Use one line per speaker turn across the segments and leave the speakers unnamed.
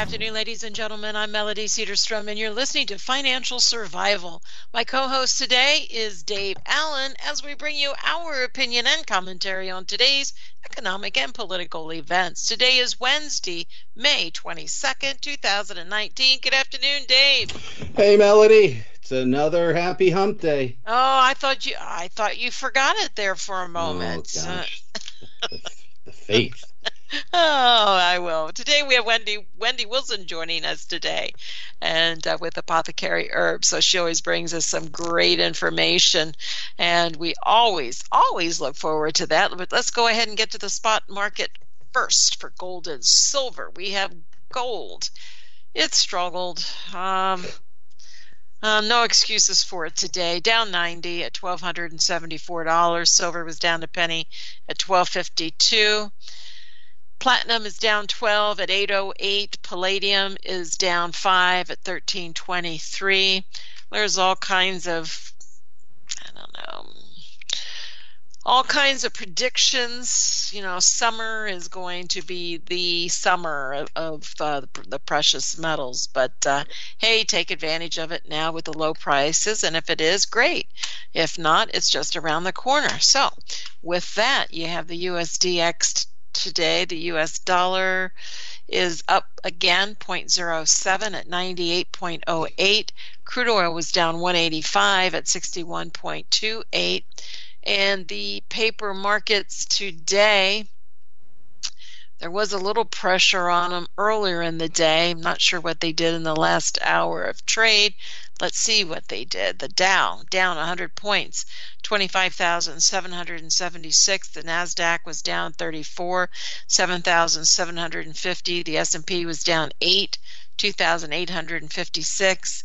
afternoon, ladies and gentlemen. I'm Melody Cedarstrom, and you're listening to Financial Survival. My co-host today is Dave Allen, as we bring you our opinion and commentary on today's economic and political events. Today is Wednesday, May 22nd, 2019. Good afternoon, Dave.
Hey, Melody. It's another happy hump day.
Oh, I thought you forgot it there for a moment.
Oh, gosh. The faith.
Oh, I will. Today we have Wendy Wilson joining us today, and with Apothecary Herbs. So she always brings us some great information, and we always look forward to that. But let's go ahead and get to the spot market first for gold and silver. We have gold. It struggled. No excuses for it today. Down 90 at $1,274. Silver was down a penny at $12.52. Platinum is down 12 at 808. Palladium is down 5 at 1323. There's all kinds of, all kinds of predictions. You know, summer is going to be the summer of the precious metals. But hey, take advantage of it now with the low prices. And if it is, great. If not, it's just around the corner. So with that, you have the USDX today. The U.S. dollar is up again 0.07 at 98.08. Crude oil was down 185 at 61.28. And the paper markets today, there was a little pressure on them earlier in the day. I'm not sure what they did in the last hour of trade. Let's see what they did. The Dow down 100 points, 25,776. The Nasdaq was down 34, 7,750. The S&P was down 8, 2,856.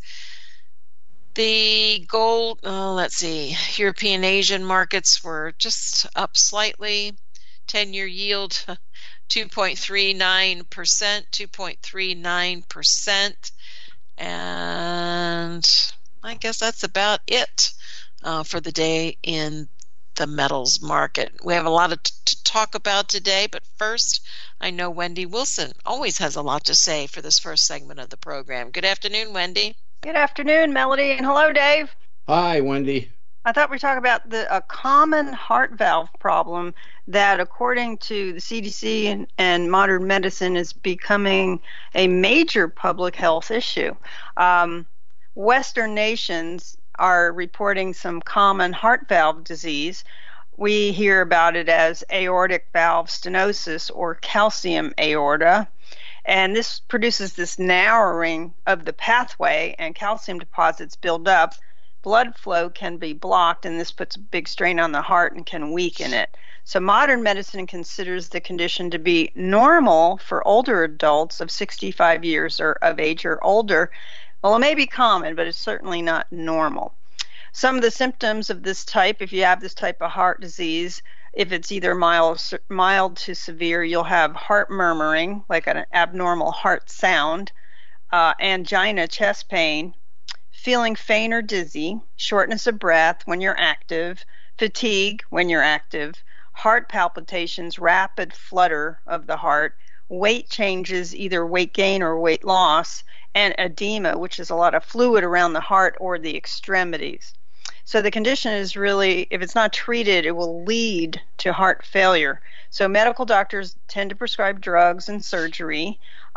The gold, let's see, European Asian markets were just up slightly. 10-year yield 2.39%, 2.39%. And I guess that's about it for the day in the metals market. We have a lot to talk about today, but first, I know Wendy Wilson always has a lot to say for this first segment of the program. Good afternoon, Wendy.
Good afternoon, Melody, and hello, Dave.
Hi, Wendy.
I thought we'd talk about a common heart valve problem that, according to the CDC and modern medicine, is becoming a major public health issue. Western nations are reporting some common heart valve disease. We hear about it as aortic valve stenosis or calcium aorta. And this produces this narrowing of the pathway, and calcium deposits build up. Blood flow can be blocked, and this puts a big strain on the heart and can weaken it. So modern medicine considers the condition to be normal for older adults of 65 years or of age or older. Well, it may be common, but it's certainly not normal. Some of the symptoms of this type, if you have this type of heart disease, if it's either mild to severe, you'll have heart murmuring, like an abnormal heart sound, angina, chest pain, feeling faint or dizzy, shortness of breath when you're active, fatigue when you're active, heart palpitations, rapid flutter of the heart, weight changes, either weight gain or weight loss, and edema, which is a lot of fluid around the heart or the extremities. So the condition is really, if it's not treated, it will lead to heart failure. So medical doctors tend to prescribe drugs and surgery.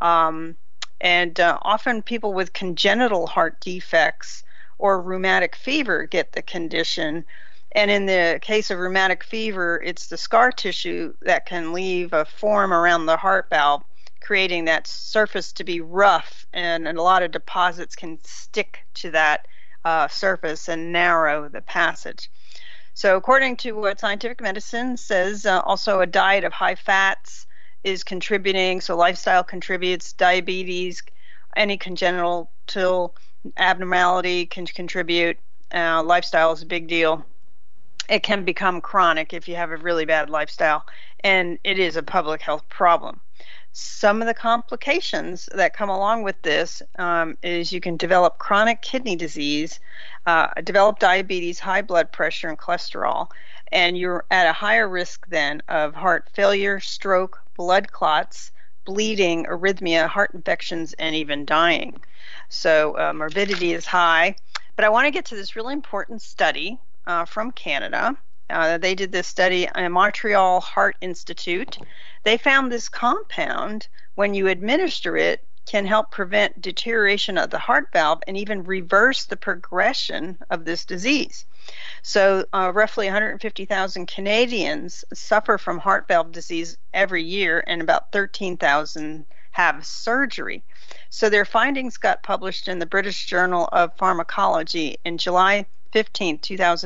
And often people with congenital heart defects or rheumatic fever get the condition. And in the case of rheumatic fever, it's the scar tissue that can leave a form around the heart valve, creating that surface to be rough, and a lot of deposits can stick to that surface and narrow the passage. So according to what scientific medicine says, also a diet of high fats is contributing, so lifestyle contributes, diabetes, any congenital abnormality can contribute. Lifestyle is a big deal. It can become chronic if you have a really bad lifestyle, and it is a public health problem. Some of the complications that come along with this is you can develop chronic kidney disease, develop diabetes, high blood pressure, and cholesterol, and you're at a higher risk then of heart failure, stroke, blood clots, bleeding, arrhythmia, heart infections, and even dying. So morbidity is high. But I want to get to this really important study from Canada. They did this study at Montreal Heart Institute. They found this compound, when you administer it, can help prevent deterioration of the heart valve and even reverse the progression of this disease. So roughly 150,000 Canadians suffer from heart valve disease every year, and about 13,000 have surgery. So their findings got published in the British Journal of Pharmacology in July 15,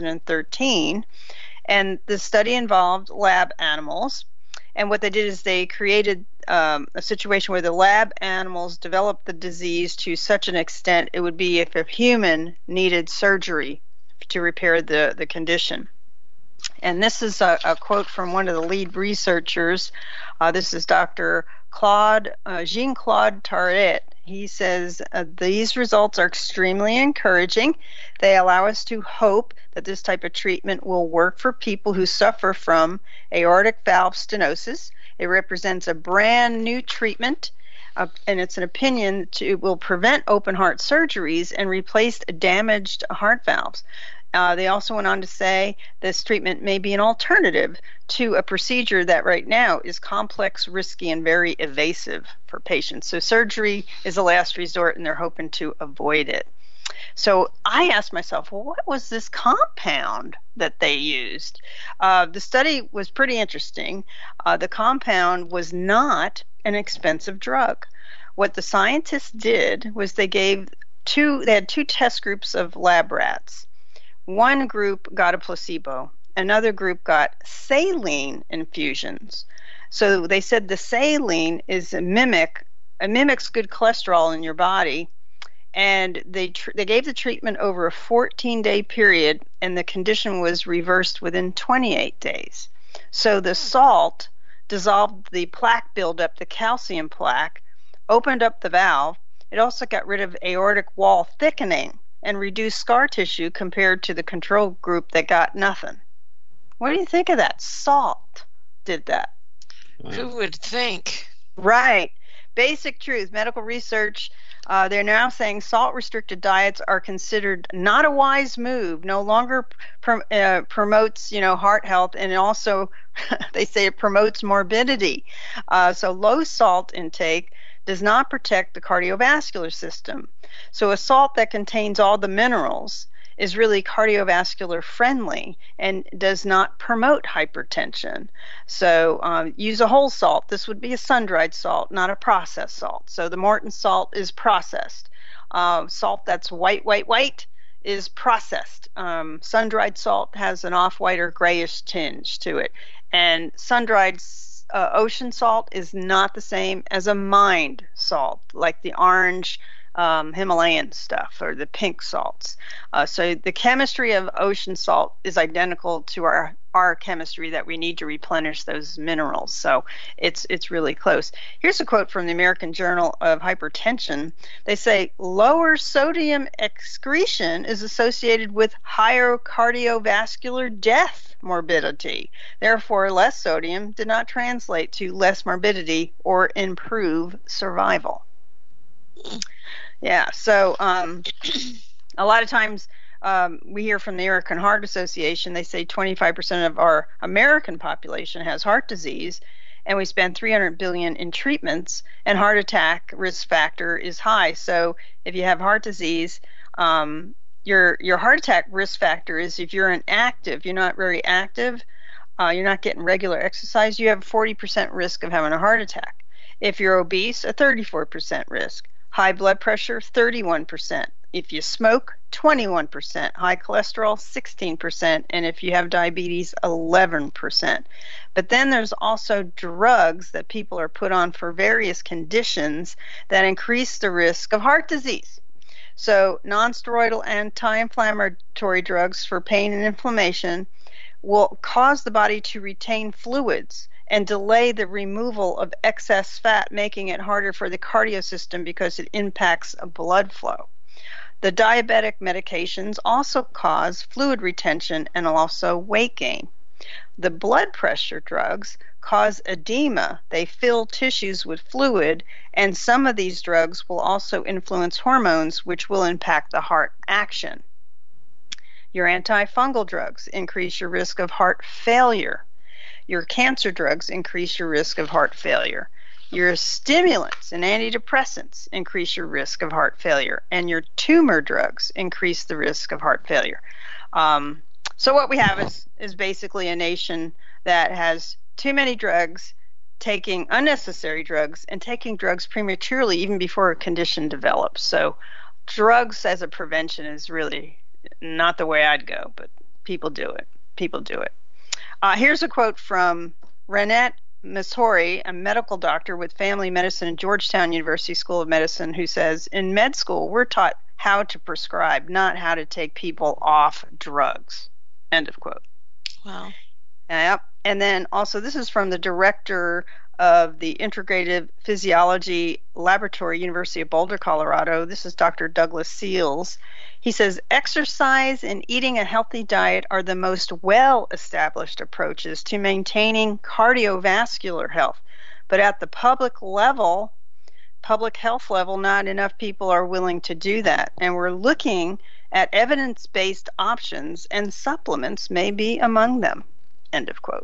2013. And the study involved lab animals. And what they did is they created a situation where the lab animals developed the disease to such an extent it would be if a human needed surgery to repair the condition. And this is a quote from one of the lead researchers. This is Dr. Jean-Claude Tarret. He says, these results are extremely encouraging. They allow us to hope that this type of treatment will work for people who suffer from aortic valve stenosis. It represents a brand new treatment, and it's an opinion it will prevent open heart surgeries and replace damaged heart valves. They also went on to say this treatment may be an alternative to a procedure that right now is complex, risky, and very invasive for patients. So surgery is a last resort, and they're hoping to avoid it. So I asked myself, well, what was this compound that they used? The study was pretty interesting. The compound was not an expensive drug. What the scientists did was they had two test groups of lab rats. One group got a placebo. Another group got saline infusions. So they said the saline is mimics good cholesterol in your body, and they gave the treatment over a 14-day period, and the condition was reversed within 28 days. So the salt dissolved the plaque buildup, the calcium plaque, opened up the valve. It also got rid of aortic wall thickening and reduced scar tissue compared to the control group that got nothing. What do you think of that? Salt did that.
Who would think?
Right. Basic truth, medical research, they're now saying salt-restricted diets are considered not a wise move, no longer promotes, heart health, and also they say it promotes morbidity. So low salt intake does not protect the cardiovascular system. So a salt that contains all the minerals is really cardiovascular friendly and does not promote hypertension. So use a whole salt. This would be a sun-dried salt, not a processed salt. So the Morton salt is processed. Salt that's white is processed. Sun-dried salt has an off-white or grayish tinge to it. And sun-dried ocean salt is not the same as a mined salt, like the orange Himalayan stuff or the pink salts. So the chemistry of ocean salt is identical to our chemistry that we need to replenish those minerals. So it's really close. Here's a quote from the American Journal of Hypertension. They say lower sodium excretion is associated with higher cardiovascular death morbidity. Therefore, less sodium did not translate to less morbidity or improve survival. Yeah, so a lot of times we hear from the American Heart Association, they say 25% of our American population has heart disease, and we spend $300 billion in treatments, and heart attack risk factor is high. So if you have heart disease, your heart attack risk factor is if you're inactive, you're not very active, you're not getting regular exercise, you have a 40% risk of having a heart attack. If you're obese, a 34% risk. High blood pressure, 31%. If you smoke, 21%. High cholesterol, 16%. And if you have diabetes, 11%. But then there's also drugs that people are put on for various conditions that increase the risk of heart disease. So non-steroidal anti-inflammatory drugs for pain and inflammation will cause the body to retain fluids and delay the removal of excess fat, making it harder for the cardio system because it impacts blood flow. The diabetic medications also cause fluid retention and also weight gain. The blood pressure drugs cause edema. They fill tissues with fluid, and some of these drugs will also influence hormones, which will impact the heart action. Your antifungal drugs increase your risk of heart failure. Your cancer drugs increase your risk of heart failure. Your stimulants and antidepressants increase your risk of heart failure, and your tumor drugs increase the risk of heart failure. So what we have is basically a nation that has too many drugs, taking unnecessary drugs, and taking drugs prematurely even before a condition develops. So drugs as a prevention is really not the way I'd go, but people do it. People do it. Here's a quote from Renette Masori, a medical doctor with family medicine at Georgetown University School of Medicine, who says, in med school, we're taught how to prescribe, not how to take people off drugs. End of quote.
Wow.
Yep. And then also, this is from the director of the Integrative Physiology Laboratory, University of Boulder, Colorado. This is Dr. Douglas Seals. He says, exercise and eating a healthy diet are the most well-established approaches to maintaining cardiovascular health. But at the public health level, not enough people are willing to do that. And we're looking at evidence-based options, and supplements may be among them. End of quote.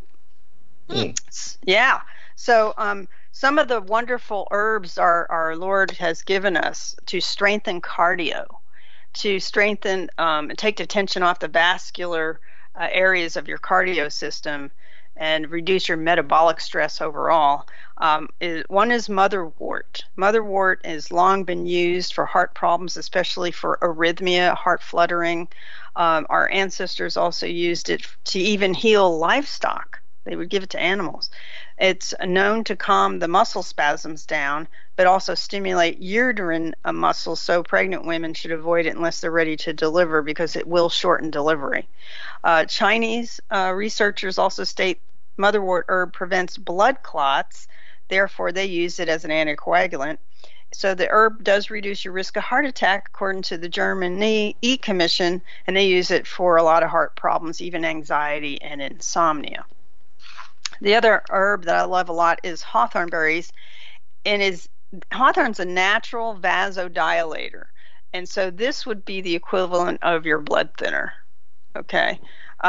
Yeah. So some of the wonderful herbs our Lord has given us to strengthen cardio, to strengthen, take the tension off the vascular areas of your cardio system and reduce your metabolic stress overall. One is motherwort. Motherwort has long been used for heart problems, especially for arrhythmia, heart fluttering. Our ancestors also used it to even heal livestock. They would give it to animals. It's known to calm the muscle spasms down, but also stimulate uterine muscles, so pregnant women should avoid it unless they're ready to deliver, because it will shorten delivery. Chinese researchers also state motherwort herb prevents blood clots, therefore they use it as an anticoagulant. So the herb does reduce your risk of heart attack, according to the German E Commission, and they use it for a lot of heart problems, even anxiety and insomnia. The other herb that I love a lot is hawthorn berries, and hawthorn's a natural vasodilator, and so this would be the equivalent of your blood thinner. Okay,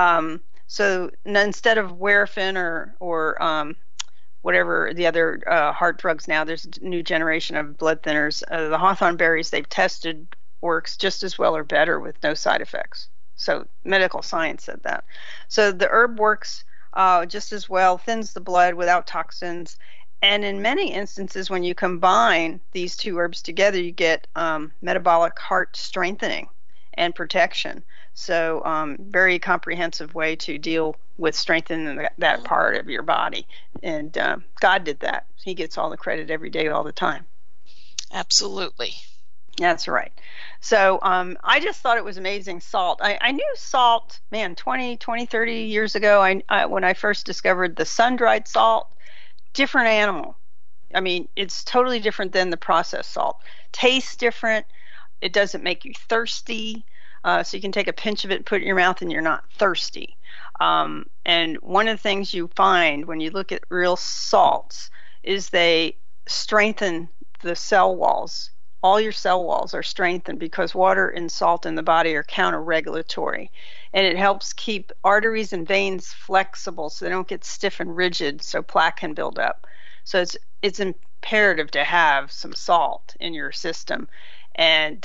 so instead of Warfarin or whatever the other heart drugs now, there's a new generation of blood thinners. The hawthorn berries they've tested works just as well or better with no side effects. So medical science said that. So the herb works just as well, thins the blood without toxins. And in many instances, when you combine these two herbs together, you get metabolic heart strengthening and protection. So very comprehensive way to deal with strengthening that part of your body. And God did that. He gets all the credit every day, all the time.
Absolutely.
That's right. So I just thought it was amazing. Salt. I knew salt, 20, 30 years ago, when I first discovered the sun-dried salt, different animal. I mean, it's totally different than the processed salt. Tastes different. It doesn't make you thirsty. So you can take a pinch of it and put it in your mouth and you're not thirsty. And one of the things you find when you look at real salts is they strengthen the cell walls. All your cell walls are strengthened because water and salt in the body are counter-regulatory. And it helps keep arteries and veins flexible so they don't get stiff and rigid so plaque can build up. So it's imperative to have some salt in your system. And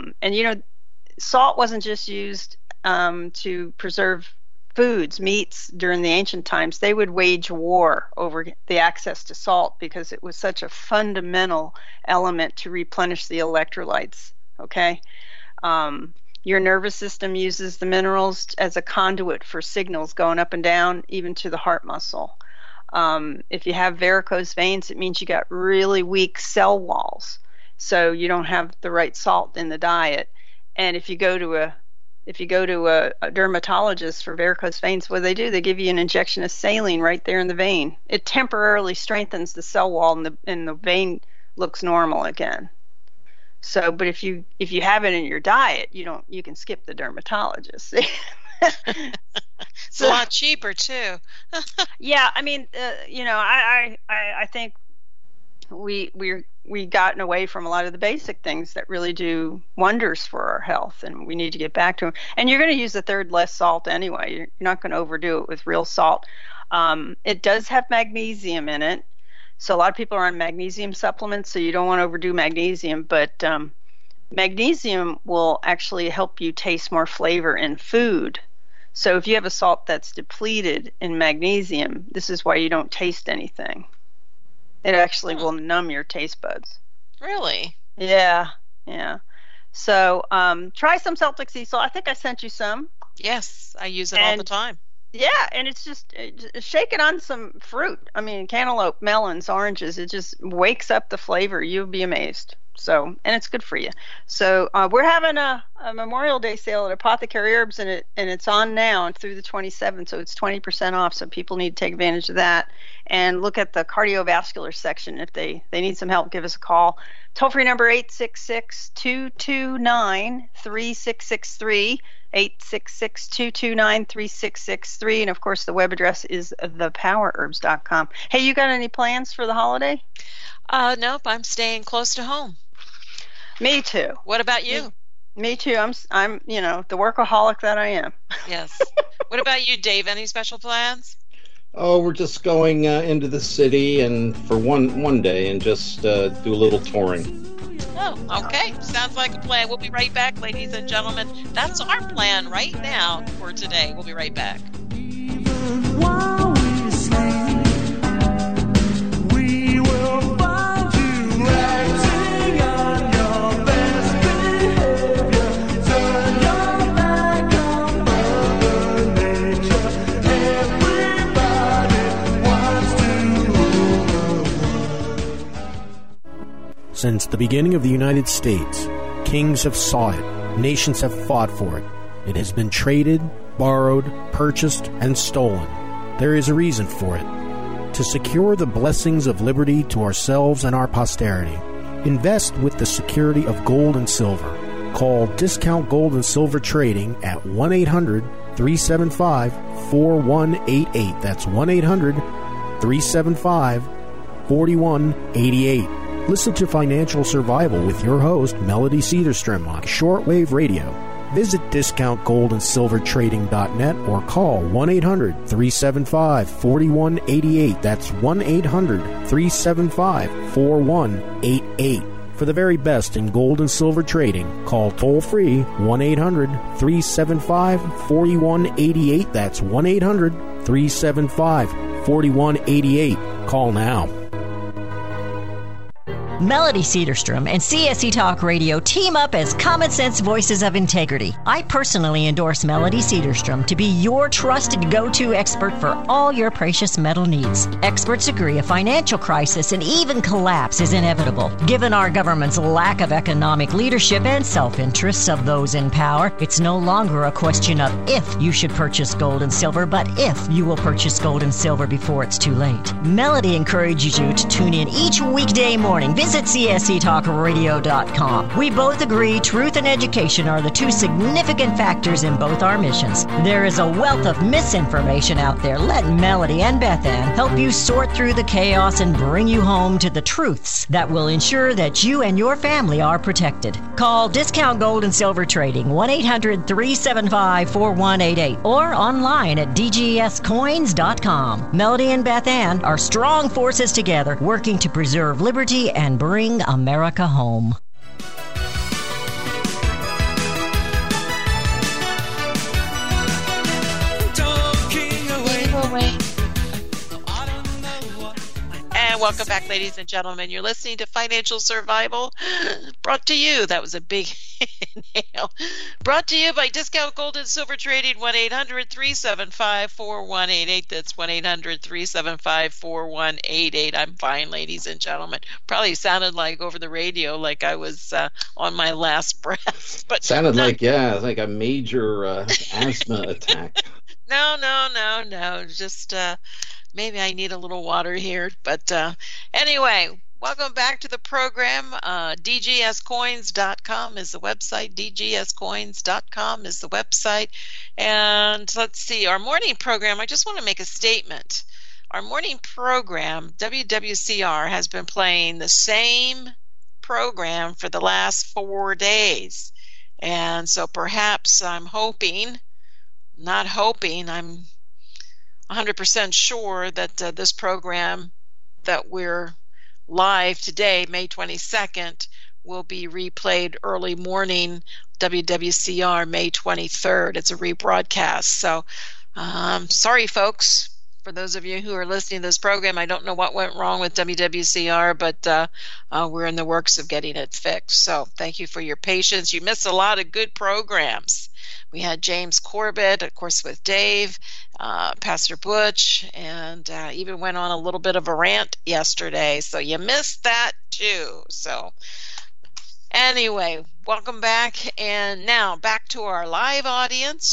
salt wasn't just used to preserve foods, meats during the ancient times. They would wage war over the access to salt because it was such a fundamental element to replenish the electrolytes. Okay, your nervous system uses the minerals as a conduit for signals going up and down, even to the heart muscle. If you have varicose veins, it means you got really weak cell walls, so you don't have the right salt in the diet. And if you go to a dermatologist for varicose veins, what do? They give you an injection of saline right there in the vein. It temporarily strengthens the cell wall, and the vein looks normal again. So, but if you have it in your diet, you can skip the dermatologist.
It's a lot cheaper too.
Yeah, I mean, I think we gotten away from a lot of the basic things that really do wonders for our health, and we need to get back to them. And you're going to use a third less salt anyway. You're not going to overdo it with real salt. It does have magnesium in it, so a lot of people are on magnesium supplements, so you don't want to overdo magnesium, but magnesium will actually help you taste more flavor in food. So if you have a salt that's depleted in magnesium, this is why you don't taste anything. It actually will numb your taste buds.
Really?
Yeah. So try some Celtic sea salt. I think I sent you some.
Yes, I use it all the time.
Yeah, and it's just shake it on some fruit. I mean, cantaloupe, melons, oranges. It just wakes up the flavor. You'll be amazed. So, and it's good for you. So we're having a Memorial Day sale at Apothecary Herbs, and it's on now through the 27th, so it's 20% off. So people need to take advantage of that and look at the cardiovascular section. If they need some help, give us a call. Toll-free number 866-229-3663, 866-229-3663, and of course the web address is thepowerherbs.com. Hey, you got any plans for the holiday?
Nope, I'm staying close to home.
Me too.
What about you?
Me too. I'm the workaholic that I am.
Yes. What about you, Dave? Any special plans?
Oh, we're just going into the city and for one day and just do a little touring.
Oh, okay. Sounds like a plan. We'll be right back, ladies and gentlemen. That's our plan right now for today. We'll be right back.
While we sleep, we will find you acting on your best behavior. Turn your back on Mother Nature. Everybody wants to rule the world.
Since the beginning of the United States, kings have sought it, nations have fought for it. It has been traded, borrowed, purchased, and stolen. There is a reason for it. To secure the blessings of liberty to ourselves and our posterity, invest with the security of gold and silver. Call Discount Gold and Silver Trading at 1-800-375-4188. That's 1-800-375-4188. Listen to Financial Survival with your host, Melody Cedarstrom, on shortwave radio. Visit discountgoldandsilvertrading.net or call 1-800-375-4188. That's 1-800-375-4188. For the very best in gold and silver trading, call toll-free 1-800-375-4188. That's 1-800-375-4188. Call now.
Melody Cedarstrom and CSE Talk Radio team up as common sense voices of integrity. I personally endorse Melody Cedarstrom to be your trusted go-to expert for all your precious metal needs. Experts agree a financial crisis and even collapse is inevitable. Given our government's lack of economic leadership and self-interests of those in power, it's no longer a question of if you should purchase gold and silver, but if you will purchase gold and silver before it's too late. Melody encourages you to tune in each weekday morning. Visit CSETalkRadio.com. We both agree truth and education are the two significant factors in both our missions. There is a wealth of misinformation out there. Let Melody and Beth Ann help you sort through the chaos and bring you home to the truths that will ensure that you and your family are protected. Call Discount Gold and Silver Trading 1-800-375-4188 or online at dgscoins.com. Melody and Beth Ann are strong forces together working to preserve liberty and bring America home.
And welcome back, ladies and gentlemen. You're listening to Financial Survival, brought to you. That was a big inhale. Brought to you by Discount Gold and Silver Trading, 1-800-375-4188. That's 1-800-375-4188. I'm fine, ladies and gentlemen. Probably sounded like over the radio, like I was on my last breath. But
sounded like a major asthma attack.
No. Just maybe I need a little water here. But anyway, welcome back to the program. DGScoins.com is the website. DGScoins.com is the website. And let's see, our morning program, I just want to make a statement. Our morning program, WWCR, has been playing the same program for the last 4 days. And so perhaps I'm hoping, not hoping, I'm 100% sure that this program that we're live today, May 22nd, will be replayed early morning, WWCR, May 23rd. It's a rebroadcast. So sorry, folks. For those of you who are listening to this program, I don't know what went wrong with WWCR, but we're in the works of getting it fixed. So thank you for your patience. You missed a lot of good programs. We had James Corbett, of course, with Dave, Pastor Butch, and even went on a little bit of a rant yesterday. So you missed that too. So anyway, welcome back. And now back to our live audience.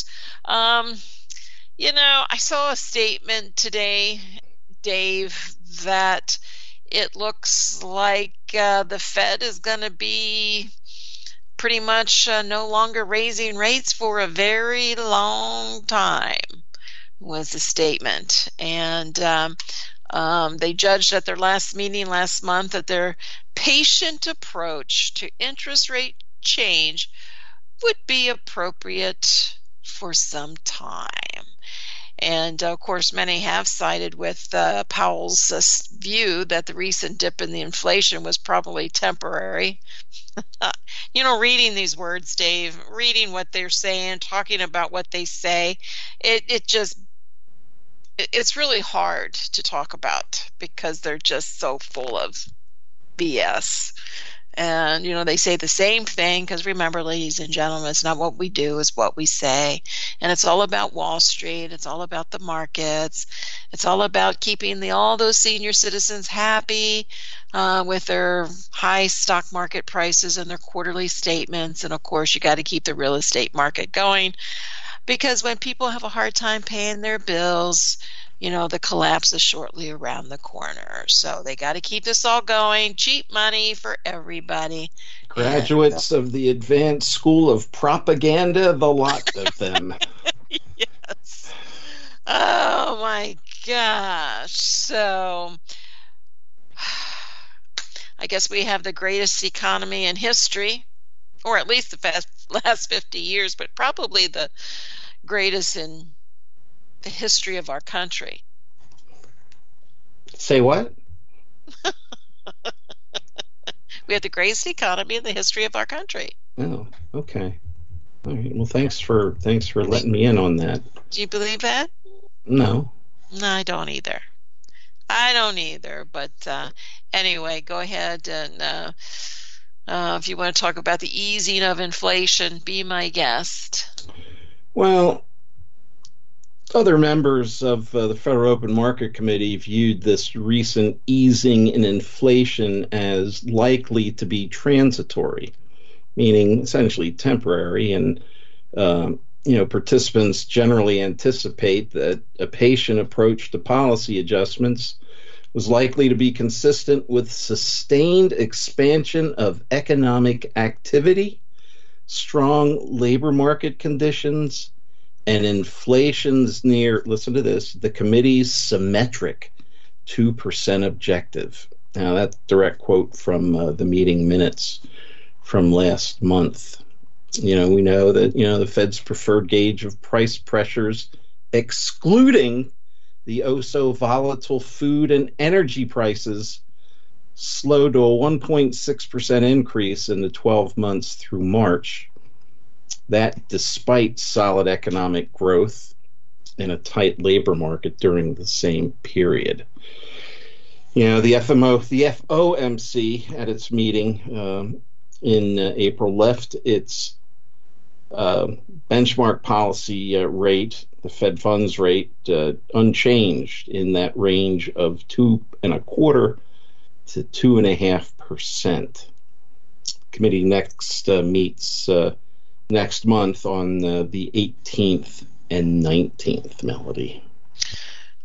You know, I saw a statement today, Dave, that it looks like the Fed is going to be pretty much no longer raising rates for a very long time, was the statement. And they judged at their last meeting last month that their patient approach to interest rate change would be appropriate for some time. And of course, many have sided with Powell's view that the recent dip in the inflation was probably temporary. You know, reading these words, Dave, reading what they're saying, talking about what they say, it's really hard to talk about because they're just so full of BS. And, you know, they say the same thing because remember, ladies and gentlemen, it's not what we do, it's what we say. And it's all about Wall Street. It's all about the markets. It's all about keeping all those senior citizens happy with their high stock market prices and their quarterly statements. And, of course, you got to keep the real estate market going because when people have a hard time paying their bills, you know, the collapse is shortly around the corner. So they got to keep this all going. Cheap money for everybody.
Graduates of the Advanced School of Propaganda, the lot of them.
Yes. Oh, my gosh. So I guess we have the greatest economy in history, or at least the last 50 years, but probably the greatest in the history of our country.
Say what?
We have the greatest economy in the history of our country.
Oh, okay. All right. Well, thanks for letting me in on that.
Do you believe that?
No.
No, I don't either. But anyway, go ahead and if you want to talk about the easing of inflation, be my guest.
Well, other members of the Federal Open Market Committee viewed this recent easing in inflation as likely to be transitory, meaning essentially temporary. And, participants generally anticipate that a patient approach to policy adjustments was likely to be consistent with sustained expansion of economic activity, strong labor market conditions, and inflation's near, listen to this, the committee's symmetric 2% objective. Now, that's a direct quote from the meeting minutes from last month. We know that, the Fed's preferred gauge of price pressures, excluding the oh-so-volatile food and energy prices, slowed to a 1.6% increase in the 12 months through March. That despite solid economic growth and a tight labor market during the same period. The FOMC at its meeting in April left its benchmark policy rate, the Fed funds rate, unchanged in that range of 2.25% to 2.5%. Committee next meets next month on the 18th and 19th, Melody.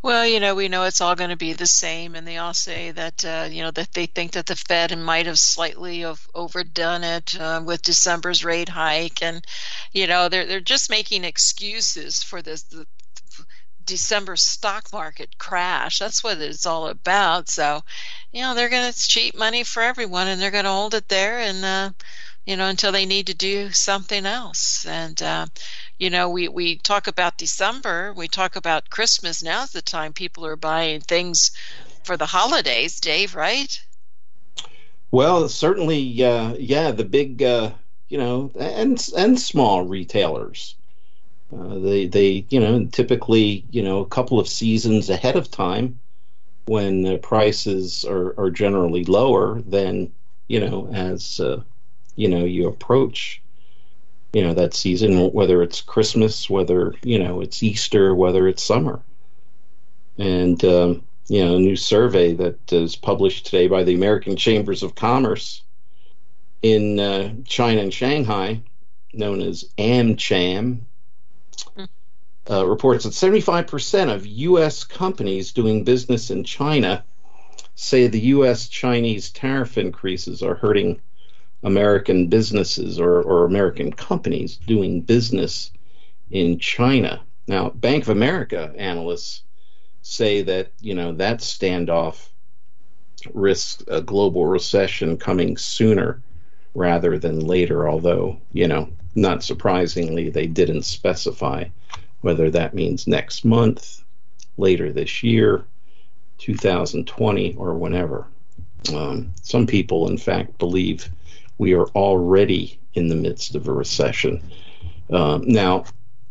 Well, we know it's all going to be the same, and they all say that that they think that the Fed might have slightly overdone it with December's rate hike, and they're just making excuses for the December stock market crash. That's what it's all about. So, they're going to cheat money for everyone, and they're going to hold it there, and until they need to do something else. And we talk about December, we talk about Christmas. Now's the time people are buying things for the holidays, Dave, right?
Well, certainly, the big, and small retailers. They typically, a couple of seasons ahead of time, when prices are generally lower than, as you approach, that season, whether it's Christmas, whether, it's Easter, whether it's summer. And, a new survey that is published today by the American Chambers of Commerce in China and Shanghai, known as AmCham, reports that 75% of U.S. companies doing business in China say the U.S.-Chinese tariff increases are hurting American businesses or American companies doing business in China. Now, Bank of America analysts say that, that standoff risks a global recession coming sooner rather than later, although, not surprisingly, they didn't specify whether that means next month, later this year, 2020, or whenever. Some people, in fact, believe we are already in the midst of a recession. Now,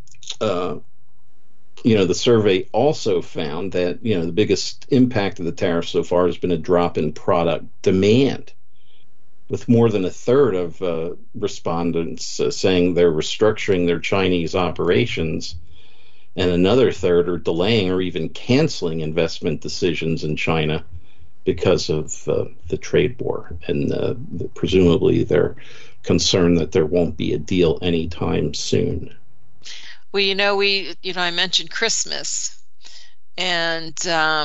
the survey also found that, the biggest impact of the tariff so far has been a drop in product demand, with more than a third of respondents saying they're restructuring their Chinese operations, and another third are delaying or even canceling investment decisions in China because of the trade war, and presumably they're concerned that there won't be a deal anytime soon.
Well, I mentioned Christmas, and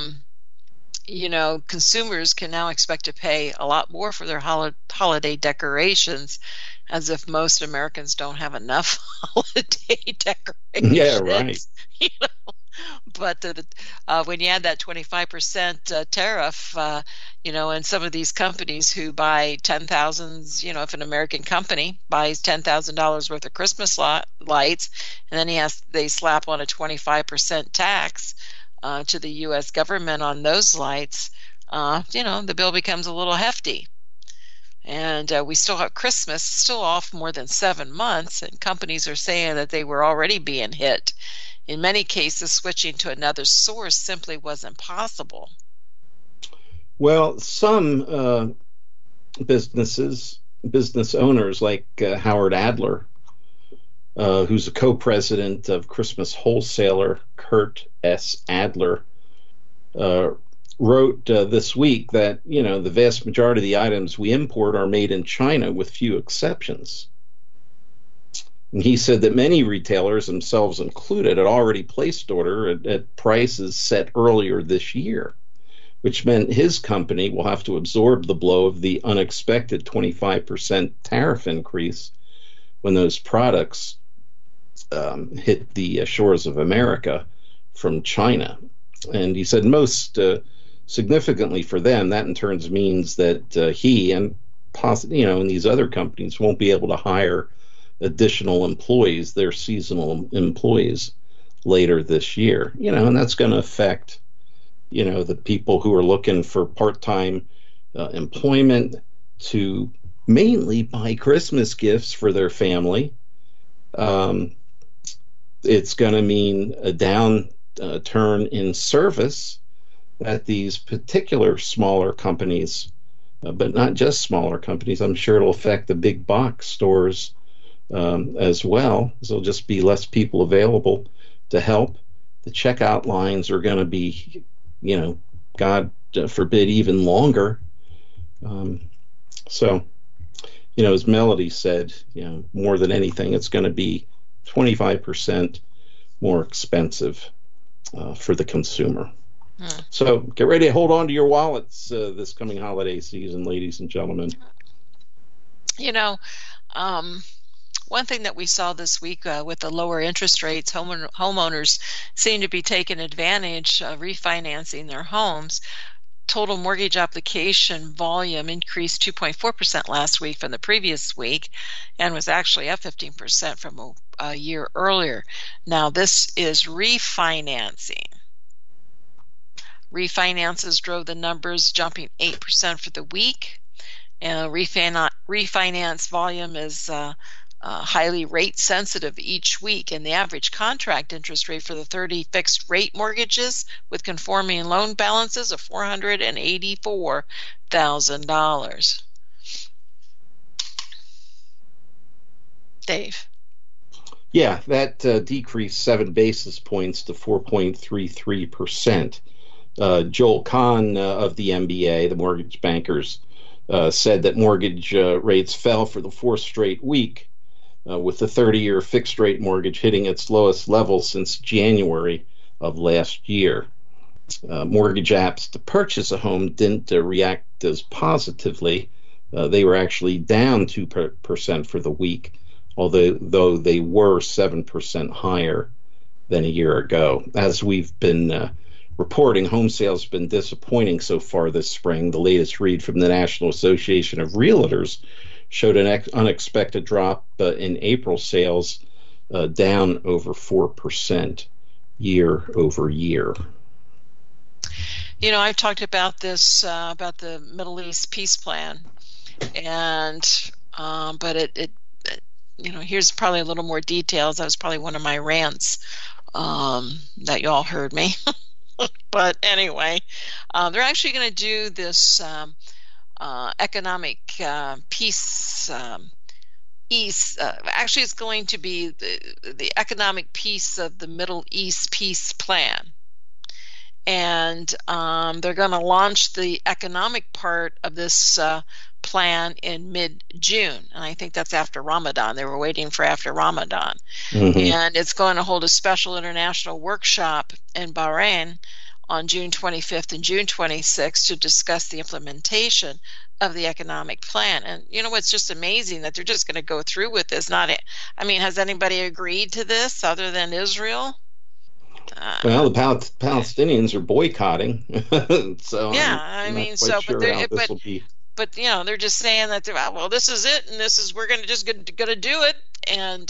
consumers can now expect to pay a lot more for their holiday decorations, as if most Americans don't have enough holiday decorations.
Yeah, right.
But when you add that 25% tariff, and some of these companies who buy 10,000s, if an American company buys $10,000 worth of Christmas lights, and then they slap on a 25% tax to the U.S. government on those lights, the bill becomes a little hefty. And we still have Christmas still off more than 7 months, and companies are saying that they were already being hit. In many cases, switching to another source simply wasn't possible.
Well, some business owners like Howard Adler, who's a co-president of Christmas wholesaler Kurt S. Adler, wrote this week that, the vast majority of the items we import are made in China with few exceptions. And he said that many retailers, themselves included, had already placed order at prices set earlier this year, which meant his company will have to absorb the blow of the unexpected 25% tariff increase when those products hit the shores of America from China. And he said most significantly for them, that in turn means that he and and these other companies won't be able to hire additional employees, their seasonal employees, later this year. And that's going to affect, the people who are looking for part-time employment to mainly buy Christmas gifts for their family. It's going to mean a downturn in service at these particular smaller companies, but not just smaller companies. I'm sure it'll affect the big box stores as well. There'll just be less people available to help. The checkout lines are going to be, God forbid, even longer. So, as Melody said, more than anything, it's going to be 25% more expensive. for the consumer.
Hmm.
So get ready to hold on to your wallets this coming holiday season, ladies and gentlemen.
You know, one thing that we saw this week with the lower interest rates, homeowners seem to be taking advantage of refinancing their homes. Total mortgage application volume increased 2.4% last week from the previous week and was actually up 15% from a year earlier. Now, this is refinancing. Refinances drove the numbers, jumping 8% for the week. And refinance volume is highly rate sensitive each week, and the average contract interest rate for the 30 fixed rate mortgages with conforming loan balances of $484,000. Dave.
Yeah, that decreased 7 basis points to 4.33%. Joel Kahn of the MBA, the mortgage bankers, said that mortgage rates fell for the fourth straight week, with the 30-year fixed-rate mortgage hitting its lowest level since January of last year. Mortgage apps to purchase a home didn't react as positively. They were actually down 2% for the week, although they were 7% higher than a year ago. As we've been reporting, home sales have been disappointing so far this spring. The latest read from the National Association of Realtors showed an unexpected drop in April sales, down over 4% year over year.
You know, I've talked about this, about the Middle East peace plan, and but it you know, here's probably a little more details. That was probably one of my rants that you all heard me. But anyway, they're actually going to do this economic peace East. Actually, it's going to be the economic piece of the Middle East peace plan. And they're going to launch the economic part of this plan in mid-June. And I think that's after Ramadan. They were waiting for after Ramadan. Mm-hmm. And it's going to hold a special international workshop in Bahrain on June 25th and June 26th to discuss the implementation of the economic plan. And you know what's just amazing that they're just going to go through with this. I mean, has anybody agreed to this other than Israel?
Well, the Palestinians are boycotting, so
yeah, I mean, so
sure
but you know, they're just saying that well, this is it, and we're going to just going to do it. And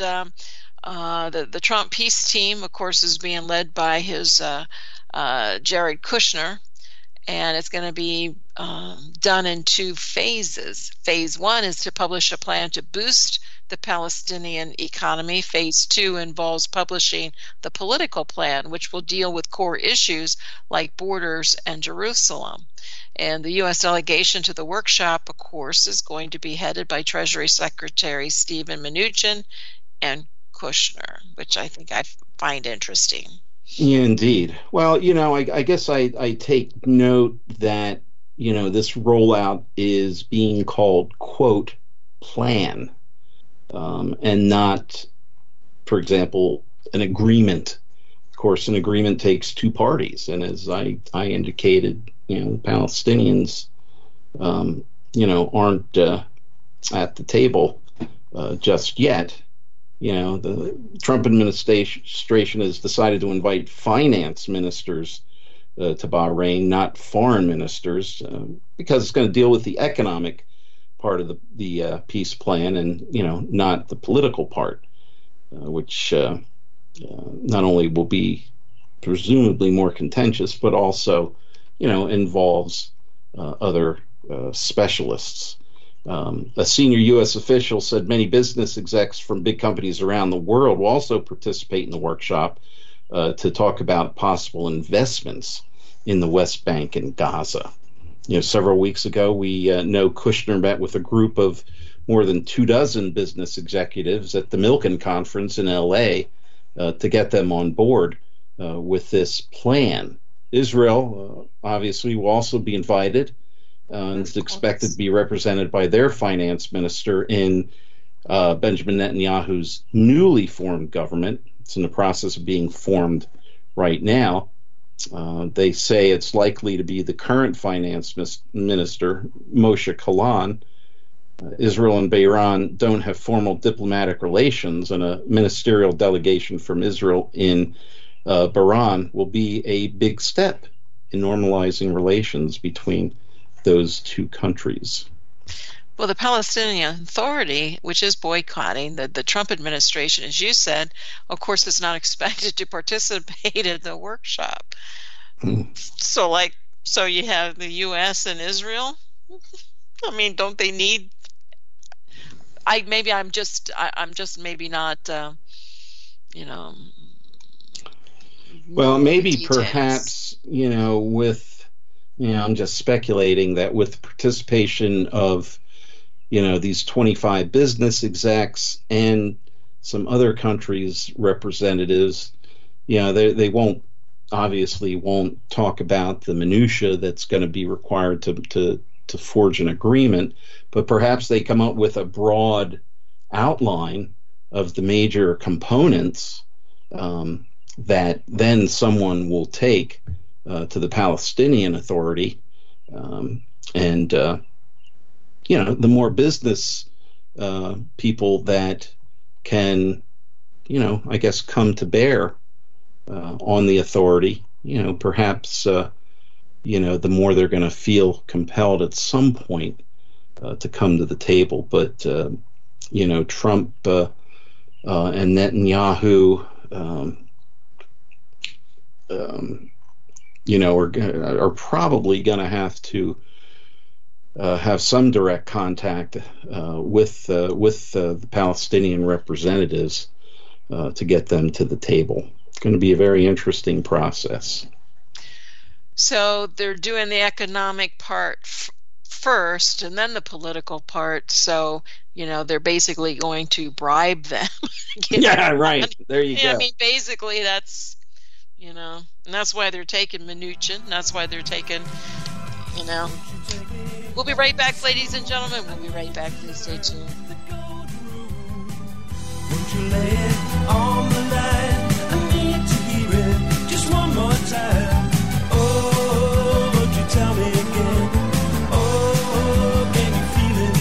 the Trump peace team, of course, is being led by his Jared Kushner, and it's going to be done in 2 phases. Phase 1 is to publish a plan to boost the Palestinian economy. Phase 2 involves publishing the political plan, which will deal with core issues like borders and Jerusalem. And the U.S. delegation to the workshop, of course, is going to be headed by Treasury Secretary Steven Mnuchin and Kushner, which I think I find interesting.
Yeah, indeed. Well, you know, I guess I take note that, you know, this rollout is being called, quote, plan, and not, for example, an agreement. Of course, an agreement takes 2 parties. And as I indicated, you know, the Palestinians, you know, aren't at the table just yet. You know, the Trump administration has decided to invite finance ministers to Bahrain, not foreign ministers, because it's going to deal with the economic part of the peace plan and, you know, not the political part, which not only will be presumably more contentious, but also, you know, involves other specialists. A senior U.S. official said many business execs from big companies around the world will also participate in the workshop to talk about possible investments in the West Bank and Gaza. You know, several weeks ago, we know Kushner met with a group of more than 24 business executives at the Milken Conference in L.A. To get them on board with this plan. Israel, obviously, will also be invited. It's expected to be represented by their finance minister in Benjamin Netanyahu's newly formed government. It's in the process of being formed right now. They say it's likely to be the current finance minister, Moshe Kalan. Israel and Bahrain don't have formal diplomatic relations, and a ministerial delegation from Israel in Bahrain will be a big step in normalizing relations between those two countries.
Well, the Palestinian Authority, which is boycotting the Trump administration, as you said, of course, is not expected to participate in the workshop. So you have the U.S. and Israel. I mean, don't they need? I'm just maybe not.
Well, maybe
details.
perhaps with I'm just speculating that with the participation of these 25 business execs and some other countries' representatives, they won't talk about the minutia that's going to be required to forge an agreement, but perhaps they come up with a broad outline of the major components that then someone will take to the Palestinian Authority, and the more business people that can, I guess, come to bear on the authority, perhaps, the more they're going to feel compelled at some point to come to the table. But, Trump and Netanyahu, are probably going to have some direct contact with the Palestinian representatives to get them to the table. It's going to be a very interesting process.
So they're doing the economic part first and then the political part. So, they're basically going to bribe them.
Yeah, right. There you go.
I mean, basically that's, and that's why they're taking Mnuchin. That's why they're taking, We'll be right back, ladies and gentlemen. We'll be right back. Please stay tuned.
Won't you lay it on the line? I need to hear it just one more time. Oh, won't you tell me again? Oh, can you feel it?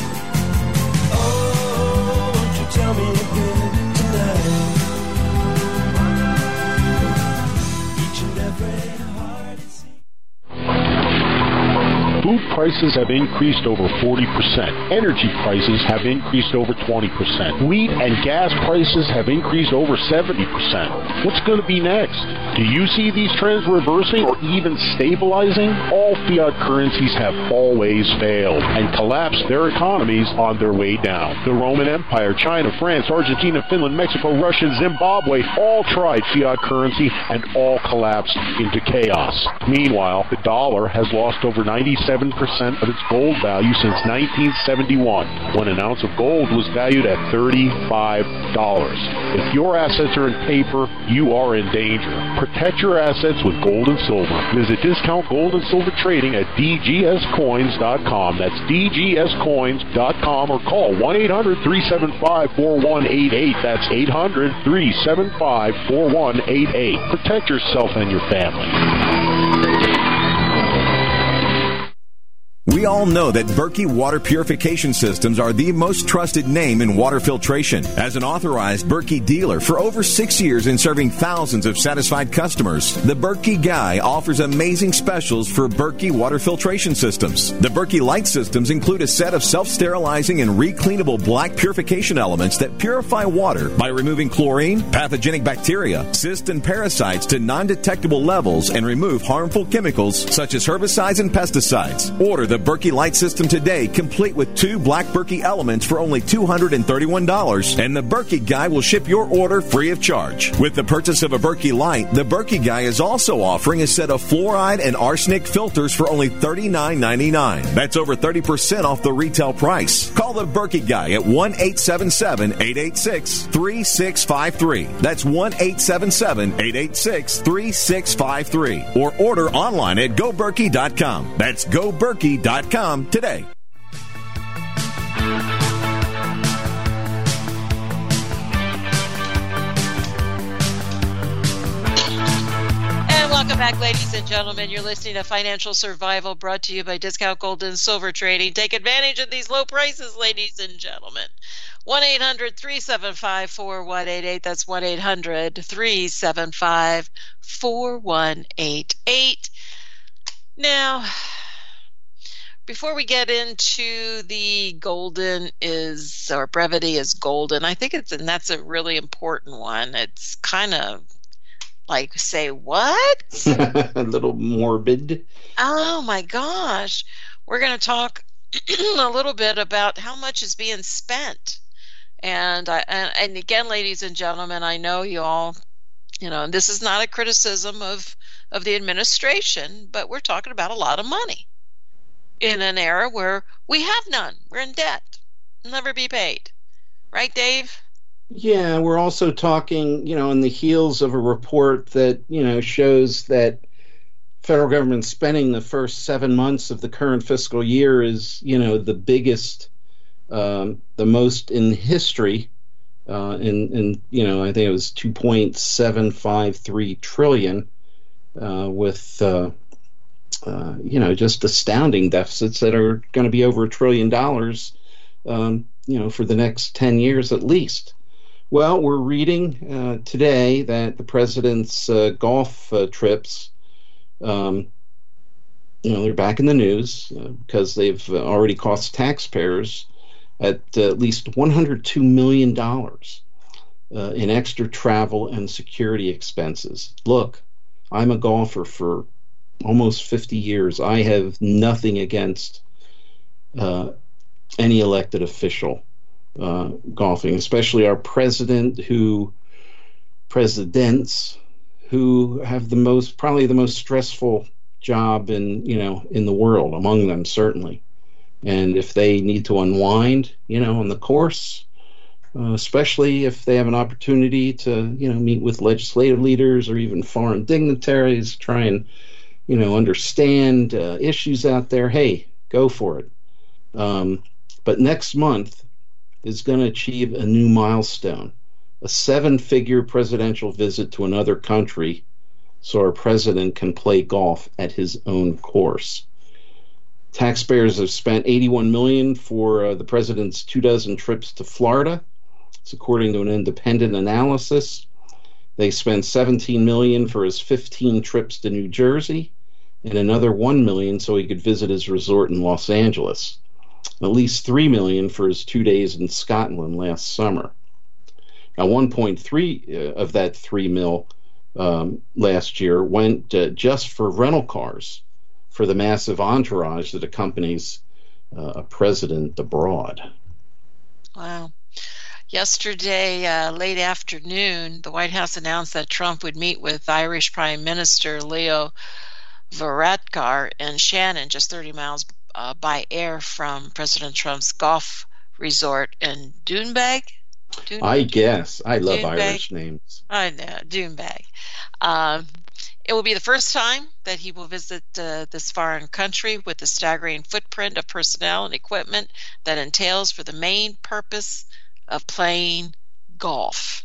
Oh, won't you tell me again tonight? Each and every heart it seems.
Food prices have increased over 40%. Energy prices have increased over 20%. Wheat and gas prices have increased over 70%. What's going to be next? Do you see these trends reversing or even stabilizing? All fiat currencies have always failed and collapsed their economies on their way down. The Roman Empire, China, France, Argentina, Finland, Mexico, Russia, Zimbabwe all tried fiat currency and all collapsed into chaos. Meanwhile, the dollar has lost over 97% of its gold value since 1971, when an ounce of gold was valued at $35. If your assets are in paper, you are in danger. Protect your assets with gold and silver. Visit Discount Gold and Silver Trading at dgscoins.com. That's dgscoins.com, or call 1-800-375-4188. That's 800-375-4188. Protect yourself and your family.
We all know that Berkey Water Purification Systems are the most trusted name in water filtration. As an authorized Berkey dealer for over 6 years and serving thousands of satisfied customers, the Berkey Guy offers amazing specials for Berkey Water Filtration Systems. The Berkey Light Systems include a set of self-sterilizing and recleanable black purification elements that purify water by removing chlorine, pathogenic bacteria, cysts, and parasites to non-detectable levels and remove harmful chemicals such as herbicides and pesticides. Order the Berkey Light System today, complete with 2 black Berkey elements for only $231, and the Berkey Guy will ship your order free of charge. With the purchase of a Berkey Light, the Berkey Guy is also offering a set of fluoride and arsenic filters for only $39.99. That's over 30% off the retail price. Call the Berkey Guy at 1-877-886-3653. That's 1-877-886-3653. Or order online at GoBerkey.com. That's GoBerkey.com today.
Welcome back, ladies and gentlemen. You're listening to Financial Survival, brought to you by Discount Gold and Silver Trading. Take advantage of these low prices, ladies and gentlemen. 1-800-375-4188. That's 1-800-375-4188. Now, before we get into the golden is, or brevity is golden, I think and that's a really important one. It's kind of like, say what?
A little morbid.
Oh my gosh. We're going to talk a little bit about how much is being spent. And again, ladies and gentlemen, I know you all, and this is not a criticism of the administration, but we're talking about a lot of money in an era where we have none. We're in debt. We'll never be paid. Right, Dave?
Yeah, we're also talking, on the heels of a report that, shows that federal government spending the first 7 months of the current fiscal year is, the biggest, the most in history. I think it was 2.753 trillion, with, just astounding deficits that are going to be over $1 trillion, for the next 10 years at least. Well, we're reading today that the president's golf trips, they're back in the news because they've already cost taxpayers at least $102 million in extra travel and security expenses. Look, I'm a golfer for almost 50 years. I have nothing against any elected official golfing, especially our presidents who have probably the most stressful job in the world, among them certainly. And if they need to unwind, on the course, especially if they have an opportunity to, meet with legislative leaders or even foreign dignitaries, try and, understand issues out there, hey, go for it. But next month is going to achieve a new milestone, a 7-figure presidential visit to another country so our president can play golf at his own course. Taxpayers have spent $81 million for the president's 24 trips to Florida. It's according to an independent analysis. They spent $17 million for his 15 trips to New Jersey and another $1 million so he could visit his resort in Los Angeles. At least $3 million for his 2 days in Scotland last summer. Now, 1.3 of that $3 million last year went just for rental cars for the massive entourage that accompanies a president abroad.
Wow. Yesterday, late afternoon, the White House announced that Trump would meet with Irish Prime Minister Leo Varadkar in Shannon, just 30 miles by air from President Trump's golf resort in Doonbeg.
I guess. I love
Doonbeg.
Irish names.
I know, Doonbeg. It will be the first time that he will visit this foreign country with the staggering footprint of personnel and equipment that entails for the main purpose of playing golf.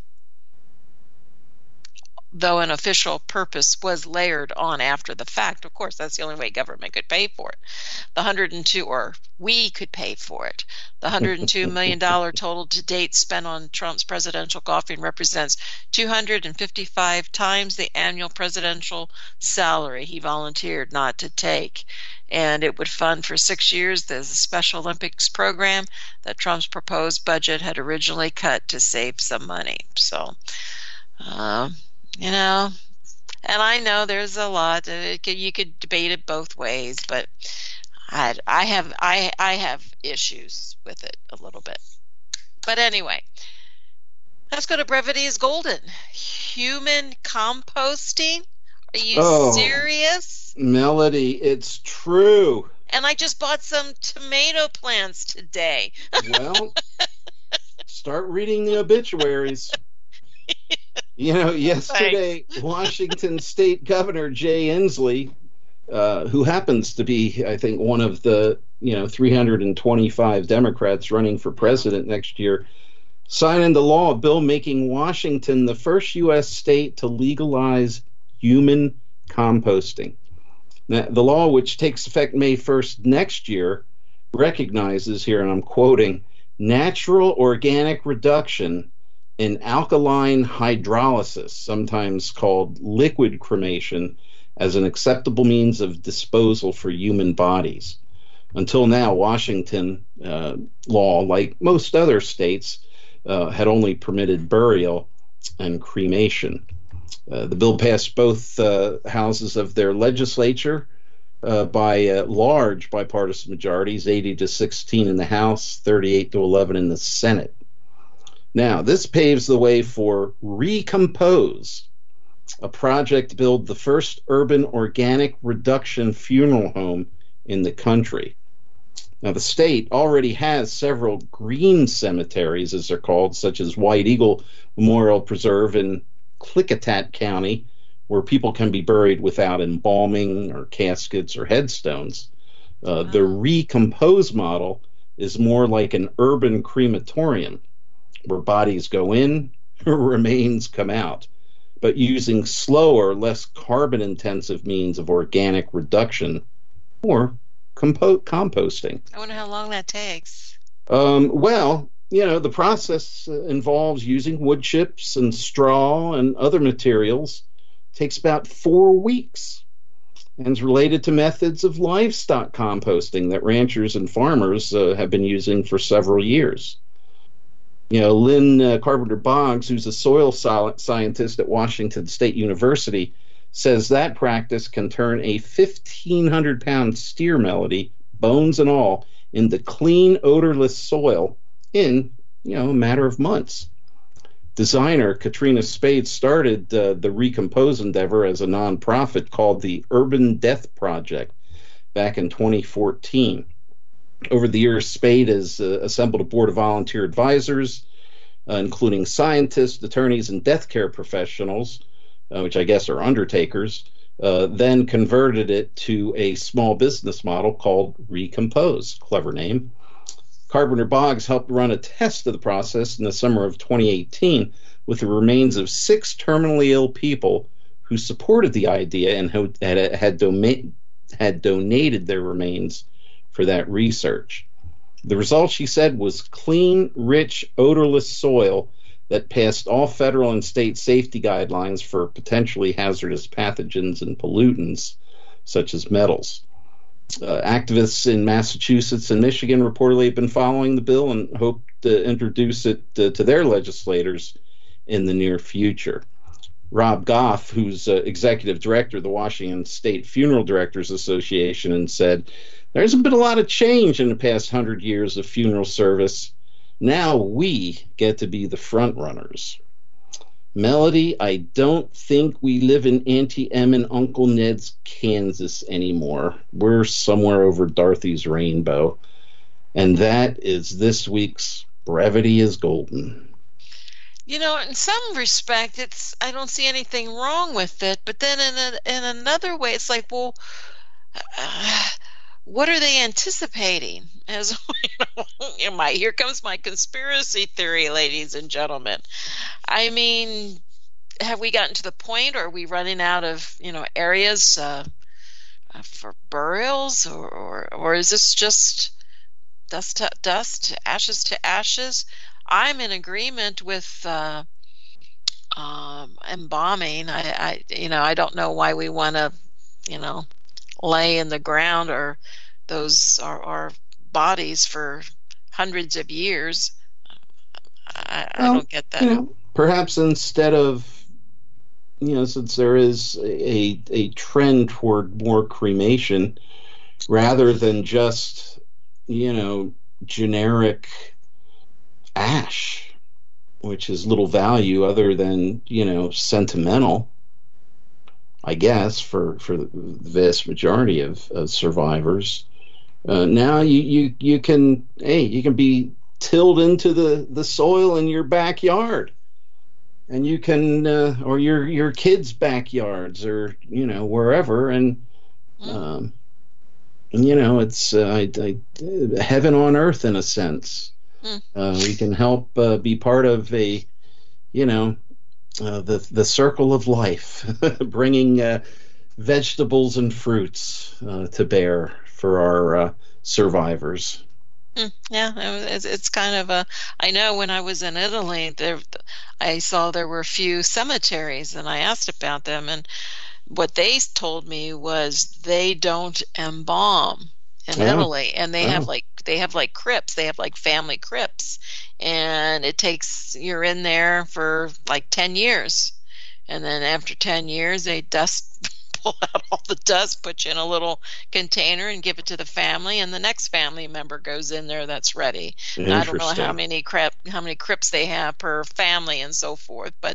Though an official purpose was layered on after the fact. Of course, that's the only way government could pay for it. We could pay for it. The $102 million total to date spent on Trump's presidential golfing represents 255 times the annual presidential salary he volunteered not to take. And it would fund for 6 years the Special Olympics program that Trump's proposed budget had originally cut to save some money. So, and I know there's a lot. You could debate it both ways, but I have issues with it a little bit. But anyway, let's go to brevity is golden. Human composting? Are you serious?
Melody, it's true.
And I just bought some tomato plants today.
Well, start reading the obituaries. Yesterday, Washington State Governor Jay Inslee, who happens to be, I think, one of the 325 Democrats running for president next year, signed into law a bill making Washington the first U.S. state to legalize human composting. Now, the law, which takes effect May 1st next year, recognizes here, and I'm quoting, natural organic reduction in alkaline hydrolysis, sometimes called liquid cremation, as an acceptable means of disposal for human bodies. Until now, Washington law, like most other states, had only permitted burial and cremation. The bill passed both houses of their legislature by large bipartisan majorities, 80-16 in the House, 38-11 in the Senate. Now, this paves the way for Recompose, a project to build the first urban organic reduction funeral home in the country. Now, the state already has several green cemeteries, as they're called, such as White Eagle Memorial Preserve in Klickitat County, where people can be buried without embalming or caskets or headstones. The Recompose model is more like an urban crematorium, where bodies go in, remains come out, but using slower, less carbon-intensive means of organic reduction or composting.
I wonder how long that takes.
Well, the process involves using wood chips and straw and other materials. It takes about 4 weeks and is related to methods of livestock composting that ranchers and farmers have been using for several years. Lynn Carpenter Boggs, who's a soil scientist at Washington State University, says that practice can turn a 1,500-pound steer melody, bones and all, into clean, odorless soil in, a matter of months. Designer Katrina Spade started the Recompose endeavor as a nonprofit called the Urban Death Project back in 2014. Over the years, Spade has assembled a board of volunteer advisors, including scientists, attorneys, and death care professionals, which I guess are undertakers, then converted it to a small business model called Recompose. Clever name. Carpenter Boggs helped run a test of the process in the summer of 2018 with the remains of 6 terminally ill people who supported the idea and had donated their remains for that research. The result, she said, was clean, rich, odorless soil that passed all federal and state safety guidelines for potentially hazardous pathogens and pollutants, such as metals. Activists in Massachusetts and Michigan reportedly have been following the bill and hope to introduce it to their legislators in the near future. Rob Goff, who's executive director of the Washington State Funeral Directors Association, and said, "There hasn't been a lot of change in the past 100 years of funeral service. Now we get to be the front runners." Melody, I don't think we live in Auntie Em and Uncle Ned's Kansas anymore. We're somewhere over Dorothy's Rainbow. And that is this week's Brevity is Golden.
In some respect, I don't see anything wrong with it. But then in another way, it's like, well, what are they anticipating? As here comes my conspiracy theory, ladies and gentlemen. I mean, have we gotten to the point, or are we running out of areas for burials, or is this just dust to dust, ashes to ashes? I'm in agreement with embalming. I don't know why we want to lay in the ground, or those are bodies for hundreds of years. I don't get that.
Perhaps instead of, since there is a trend toward more cremation, rather than just, generic ash, which is little value other than, sentimental, I guess, for the vast majority of survivors. Now you can be tilled into the soil in your backyard, and you can or your kids' backyards, or wherever, and it's heaven on earth in a sense. We can help be part of the circle of life, bringing vegetables and fruits to bear for our survivors.
Yeah, it's kind of a. I know when I was in Italy, I saw there were a few cemeteries, and I asked about them, and what they told me was they don't embalm in Italy, and they have like crypts. They have like family crypts, and you're in there for like 10 years, and then after 10 years, they pull out all the dust, put you in a little container, and give it to the family, and the next family member goes in there that's ready. I don't know how many crypts they have per family and so forth, but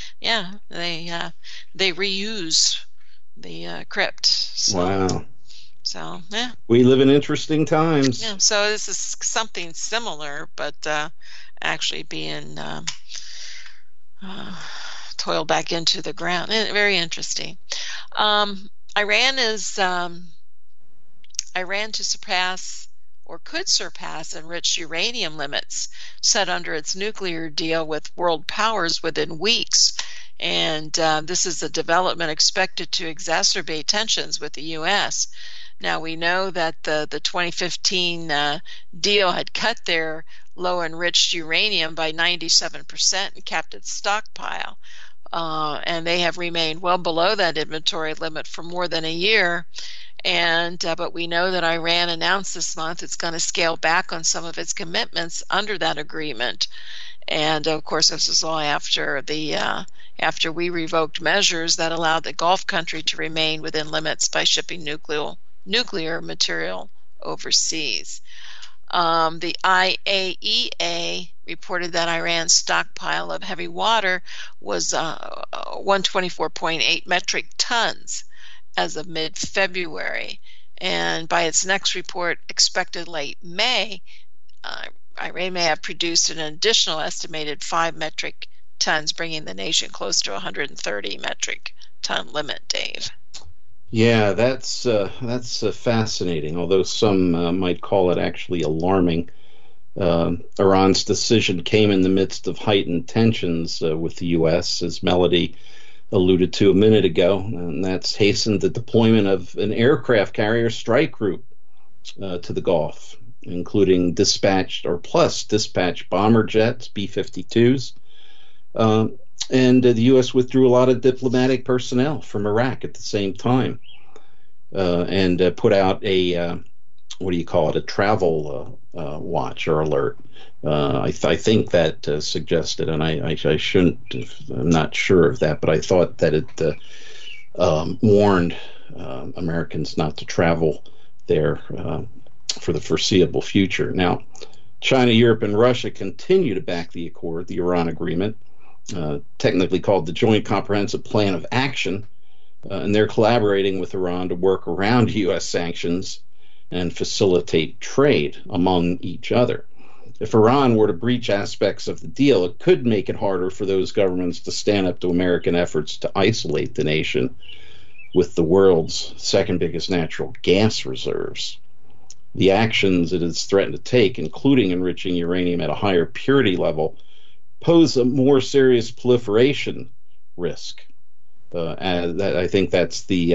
they reuse the crypt. So,
wow.
So yeah,
we live in interesting times.
Yeah. So this is something similar, but actually being toiled back into the ground. Very interesting. Iran to surpass or could surpass enriched uranium limits set under its nuclear deal with world powers within weeks. And this is a development expected to exacerbate tensions with the U.S. Now, we know that the 2015 deal had cut their low enriched uranium by 97% and capped its stockpile. And they have remained well below that inventory limit for more than a year. And but we know that Iran announced this month it's going to scale back on some of its commitments under that agreement. And of course, this is all after after we revoked measures that allowed the Gulf country to remain within limits by shipping nuclear material overseas. The IAEA reported that Iran's stockpile of heavy water was 124.8 metric tons as of mid-February. And by its next report, expected late May, Iran may have produced an additional estimated 5 metric tons, bringing the nation close to 130 metric ton limit, Dave.
Yeah, that's fascinating, although some might call it actually alarming. Iran's decision came in the midst of heightened tensions with the U.S., as Melody alluded to a minute ago, and that's hastened the deployment of an aircraft carrier strike group to the Gulf, including dispatched bomber jets, B-52s, and the U.S. withdrew a lot of diplomatic personnel from Iraq at the same time, and put out a a travel watch or alert. I think that suggested, and I shouldn't. I'm not sure of that, but I thought that it warned Americans not to travel there for the foreseeable future. Now, China, Europe, and Russia continue to back the accord, the Iran agreement, technically called the Joint Comprehensive Plan of Action, and they're collaborating with Iran to work around U.S. sanctions and facilitate trade among each other. If Iran were to breach aspects of the deal, it could make it harder for those governments to stand up to American efforts to isolate the nation with the world's second biggest natural gas reserves. The actions it has threatened to take, including enriching uranium at a higher purity level, pose a more serious proliferation risk. I think that's the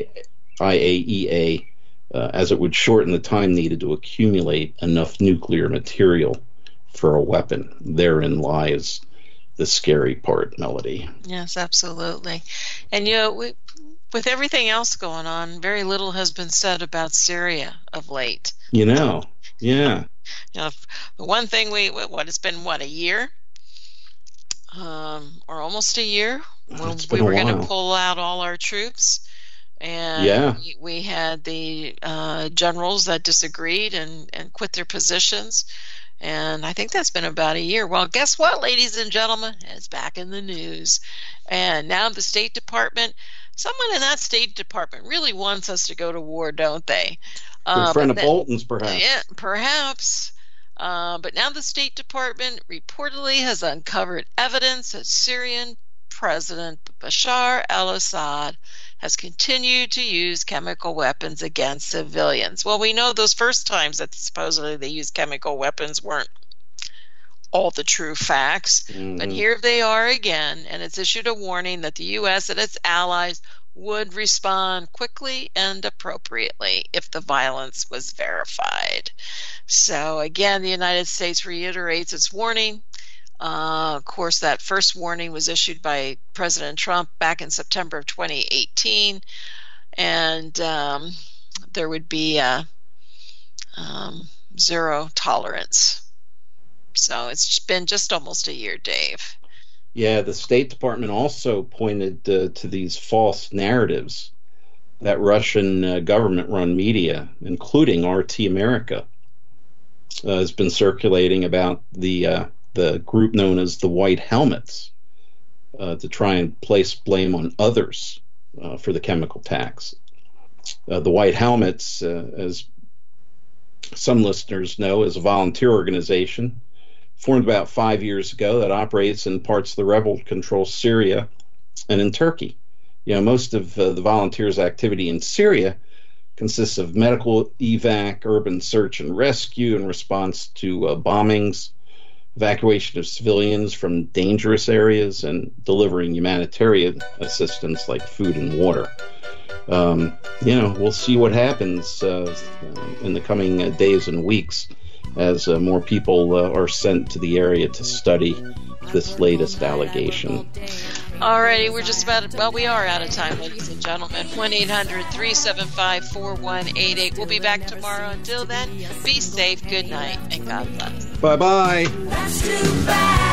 IAEA, as it would shorten the time needed to accumulate enough nuclear material for a weapon. Therein lies the scary part, Melody.
Yes, absolutely. And with everything else going on, very little has been said about Syria of late.
Yeah.
The one thing it's been a year? Or almost a year when we were going to pull out all our troops. And we had the generals that disagreed and quit their positions. And I think that's been about a year. Well, guess what, ladies and gentlemen? It's back in the news. And now the State Department, someone in that State Department really wants us to go to war, don't they?
Good friend of Bolton's, perhaps.
Yeah, perhaps. But now the State Department reportedly has uncovered evidence that Syrian President Bashar al-Assad has continued to use chemical weapons against civilians. Well, we know those first times that supposedly they used chemical weapons weren't all the true facts. Mm-hmm. But here they are again, and it's issued a warning that the U.S. and its allies would respond quickly and appropriately if the violence was verified. So again, the United States reiterates its warning. Of course, that first warning was issued by President Trump back in September of 2018, and there would be zero tolerance. So it's been just almost a year, Dave.
Yeah, the State Department also pointed to these false narratives that Russian government-run media, including RT America, has been circulating about the group known as the White Helmets to try and place blame on others for the chemical tax. The White Helmets, as some listeners know, is a volunteer organization formed about 5 years ago that operates in parts of the rebel-controlled Syria and in Turkey. You know, most of the volunteers' activity in Syria consists of medical evac, urban search and rescue in response to bombings, evacuation of civilians from dangerous areas, and delivering humanitarian assistance like food and water. We'll see what happens in the coming days and weeks as more people are sent to the area to study this latest allegation.
Alrighty, we're just we are out of time, ladies and gentlemen. 1-800-375-4188. We'll be back tomorrow. Until then, be safe, good night, and God bless.
Bye-bye.
That's too bad.